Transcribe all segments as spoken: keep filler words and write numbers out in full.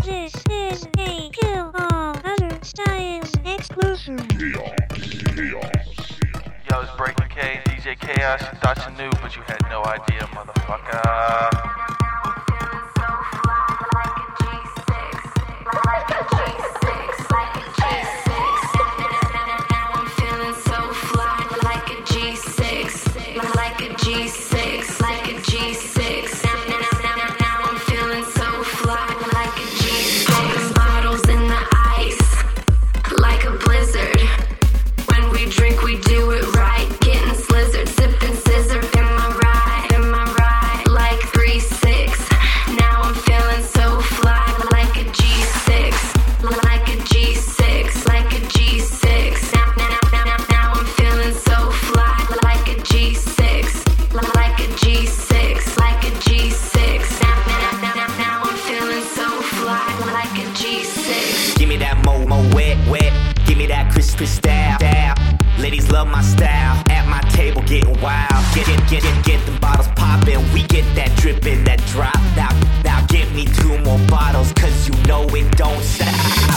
This is a Kill All Other Science exclusive. Yo, it's Breaking K, D J Chaos. You thought you knew, but you had no idea, motherfucker. Ladies love my style, at my table getting wild. Get, get, get, get, get the bottles poppin', we get that drippin', that drop. Now, now get me two more bottles, cause you know it don't stop.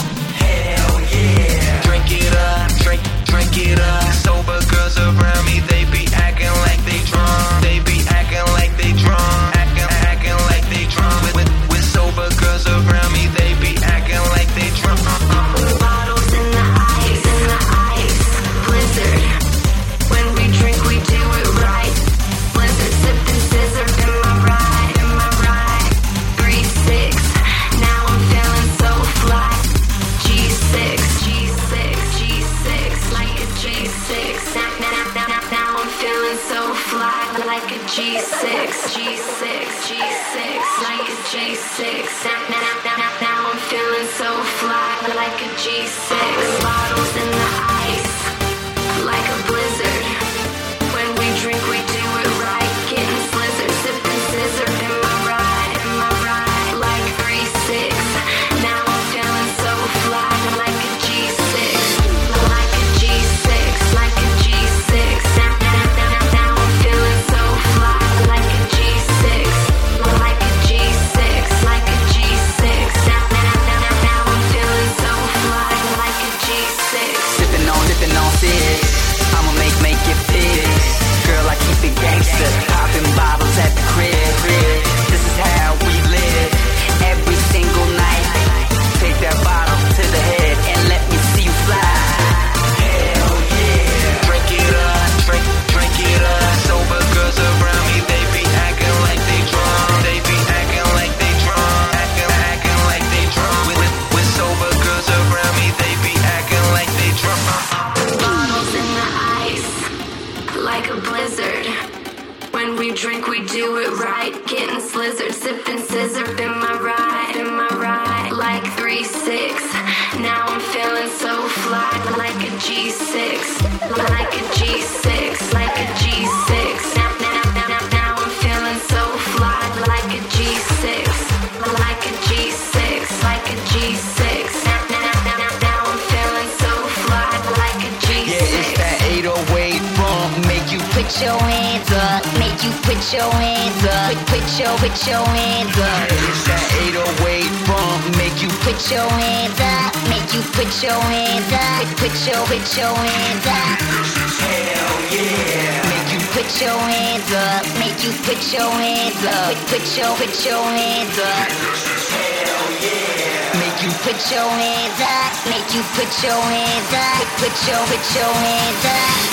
Hell yeah. Drink it up, drink, drink it up. Sober girls around me, they be acting like they drunk. They be acting like they drunk. Acting, acting like they drunk. With, with, with sober girls around me, they be acting like they drunk. Bottles in the ice, in the ice. Blizzard. When we drink, we do it right. Blizzard, sipping scissor in my ride, in my ride. Three six. Now I'm feeling so fly. G six, G six, G six, like a G six. Now, now, now, now, now I'm feeling so fly, like a G six, G six, G six, like a G six. Now, now, now, now, now I'm feeling so fly, like a G six. Bottles in the ice, like a blizzard. When we drink, we do it right. Getting slizzard, sipping scissor in my ride, in my ride. Like three six. Now I'm feeling so fly, like a G six, like a G six, like a G six. Now, now, now, now, now I'm feeling so fly, like a G six, like a G six, like a G six. Now, now, now, now, now I'm feeling so fly, like a G six. Sippin' on, sippin' on six. I'ma make, make it big. Girl, I keep it gangsta. Poppin' bottles at the crib. This is how we live. Every single night. Take that bottle to the head and let me see you fly. Hell yeah. Drink it up, drink, drink it up. Sober girls around me, they be acting like they drunk. They be acting like they drunk. Acting, acting like they drunk. With, with, with sober girls around me, they be acting like they drunk. Bottles in the ice, like a blizzard. When we drink, we do it right. Getting slizzard, sipping scissor in my ride, in my ride. Like three six. Now I'm feeling so fly, like a G six, like a G six, like a G six. Now, now, now, now, now I'm feeling so fly, like a G six, like a G six, like a G six. Now, now, now, now, now I'm feeling so fly, like a G six. Yeah, it's that eight oh eight bump. Make you put your hands up. Make you put your hands up. Put, put your, put your hands up. Yeah, it's that eight oh eight bump. Make you put your hands up. Make you put your hands up. Put, put your, put your hands up. Hell yeah. Make you put your hands up. Make you put your hands up. Put, put your, put your hands up. Hell yeah. Make you put your hands up. Make you put your hands up. Put, put your, put your hands up.